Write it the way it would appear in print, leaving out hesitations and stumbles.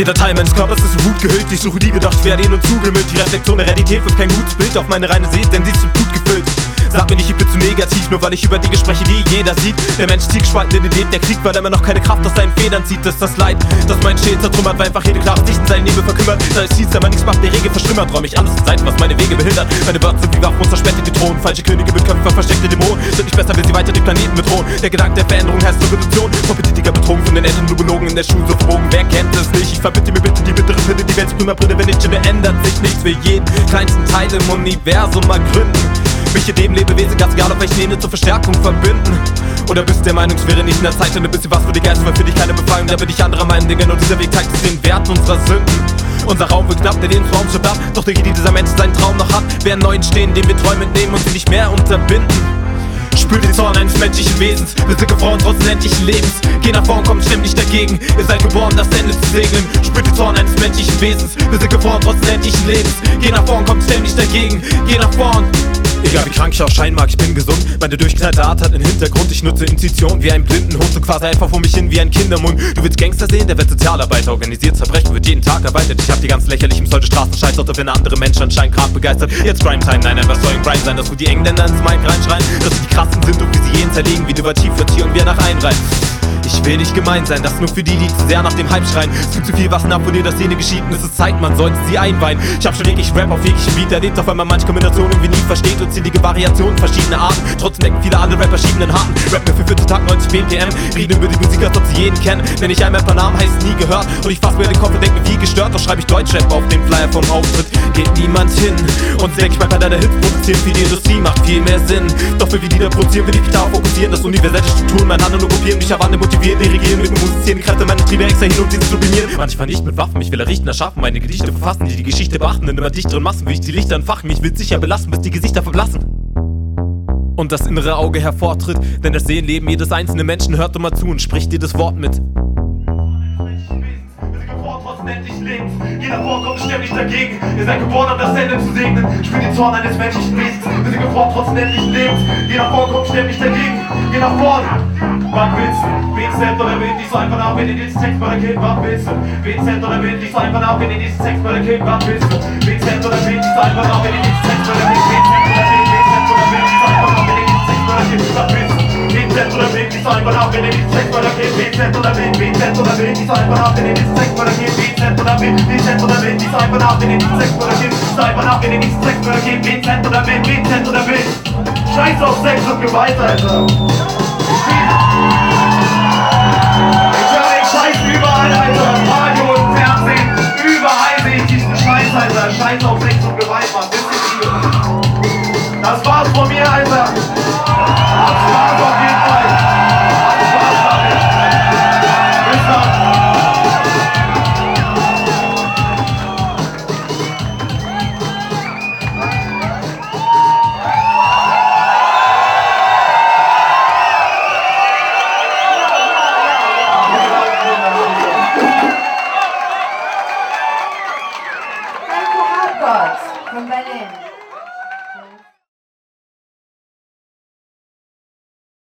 Jeder Teil meines Körpers ist in Wut gehüllt. Ich suche die gedacht, werde ihnen zugemüllt. Die Reflexion der Realität wirft kein gutes Bild auf meine reine Seele, denn sie ist mit Blut gefüllt. Sag mir nicht, ich bin zu negativ, nur weil ich über Dinge spreche, die jeder sieht. Der Mensch zielgespalten in den Leben, der Krieg, weil er immer noch keine Kraft aus seinen Federn zieht. Das ist das Leid, das mein Schild zertrümmert, weil einfach jede klare Sicht in seinen Nebel verkümmert. Da es hieß, der man nichts macht, der Regel verschlimmert. Träum ich alles zu Seiten, was meine Wege behindert. Meine Wörter sind wie Waffen und zerspettige Thron. Falsche Könige mit Köpfen, versteckte Dämonen sind nicht besser, wenn sie weiter den Planeten bedrohen. Der Gedanke der Veränderung heißt Revolution. Kompetitiger betrogen von den Eltern, nur belogen in der Schule so verbogen. Wer kennt es nicht? Ich verbitte mir bitte die bittere Pille. Die Welt ist prima Brille, wenn nicht Stimme ändert sich nichts. Will jeden kleinsten Teil im Universum mal gründen. Mich in dem Lebewesen, ganz egal auf welchen Ebene, zur Verstärkung verbinden. Oder bist der Meinung, es wäre nicht in der Zeit ein bisschen was für die Geister, weil für dich keine Befreiung, da bin ich anderer Meinung, Dinge. Und dieser Weg zeigt uns den Wert unserer Sünden. Unser Raum wird knapp, der Lebensraum stirbt ab. Doch der Jedi, dieser Mensch seinen Traum noch hat, werden neu entstehen, den wir Träume entnehmen und sie nicht mehr unterbinden. Spür den Zorn eines menschlichen Wesens, besicke Frauen trotz unendlichen Lebens. Geh nach vorn, kommt stimmt nicht dagegen, ihr seid geboren, das Ende zu segnen. Spür den Zorn eines menschlichen Wesens, besicke Frauen trotz unendlichen Lebens. Geh nach vorn, kommt stimmt nicht dagegen, geh nach vorn. Egal wie krank ich auch scheinen mag, ich bin gesund. Meine durchknallte Art hat einen Hintergrund. Ich nutze Intuition wie einen blinden Hund, so quasi einfach vor mich hin wie ein Kindermund. Du willst Gangster sehen, der wird Sozialarbeiter. Organisiert Verbrechen wird jeden Tag erweitert. Ich hab die ganz lächerlichen solche Straßenscheiß, auch wenn andere Menschen anscheinend krank begeistert. Jetzt Crime Time, nein, was soll ein Crime sein? Dass wo die Engländer ins Mic reinschreien, dass sie die krassen sind und wie sie jeden zerlegen, wie innovativ wird hier und wir nach einreihen. Ich will nicht gemein sein, das nur für die zu sehr nach dem Hype schreien. Es gibt zu viel Waffen ab, von der Szene geschieht und es ist Zeit, man sollte sie einweihen. Ich hab schon wirklich Rap auf jeglichen Beat erlebt, auch wenn man manche Kombinationen irgendwie nie versteht. Unzählige Variationen, verschiedene Arten, trotzdem denken viele andere Rapper schiebenden Harten. Rap mir für 14 Tag 90 BPM, reden über die Musik, als ob sie jeden kennen. Wenn ich einem Rapper Namen heißt, nie gehört. Und ich fass mir den Kopf und denk mir, wie gestört. Doch schreib ich Deutschrap auf den Flyer vom Auftritt. Geht niemand hin und denk ich mal, bei deiner Hits produzieren für die Industrie macht viel mehr Sinn. Doch für wie Lieder produzieren, will ich mich darauf fokussieren, dass universelle Strukturen meinen nur kopieren. Mich erwarten, motivieren, dirigieren, mit musizieren, die Kräfte meine Triebe extra hin und sie zu sublimieren. Manchmal nicht mit Waffen, ich will errichten, erschaffen, meine Gedichte verfassen, die Geschichte beachten. In immer dichteren Massen will ich die Lichter entfachen, mich will sicher belassen, bis die Gesichter verblassen. Und das innere Auge hervortritt, denn das Seelenleben jedes einzelnen Menschen hört immer zu und spricht dir das Wort mit. Jeder vorkommt, stemmt nicht dagegen. Ihr seid geboren, um das Ende zu segnen. Spür den Zorn eines menschlichen Wesens. Wir sind geboren, trotz unendlichen Lebens. Jeder vorkommt, stemmt nicht dagegen. Geh nach vorn. Was willst du? Wen zählt oder wen dich so einfach nach, wenn ihr diesen Text bei der Kind? Was willst du? Wen zählt oder wen dich so einfach nach, wenn ihr diesen Text bei der Kind? Was willst du? Wen zählt oder wen dich so einfach nach, wenn ihr diesen Text bei der Kind? Wen zählt oder wen dich so einfach nach, wenn ihr diesen Text bei der Kind? Was willst du? Wen zählt oder wen dich so einfach nach, wenn ihr diesen Text bei der Kind? Wen zählt oder wen zählt oder wen dich so einfach nach, wenn ihr diesen Text bei der Kind? Wen zählt oder wen dich so einfach nach, wenn ihr diesen Text bei der Kind? So einfach nach, wenn ihr diesen Text bei der Kind? Wen zählt oder wen zählt oder wen? Scheiß auf Sex und Gewalt, Alter!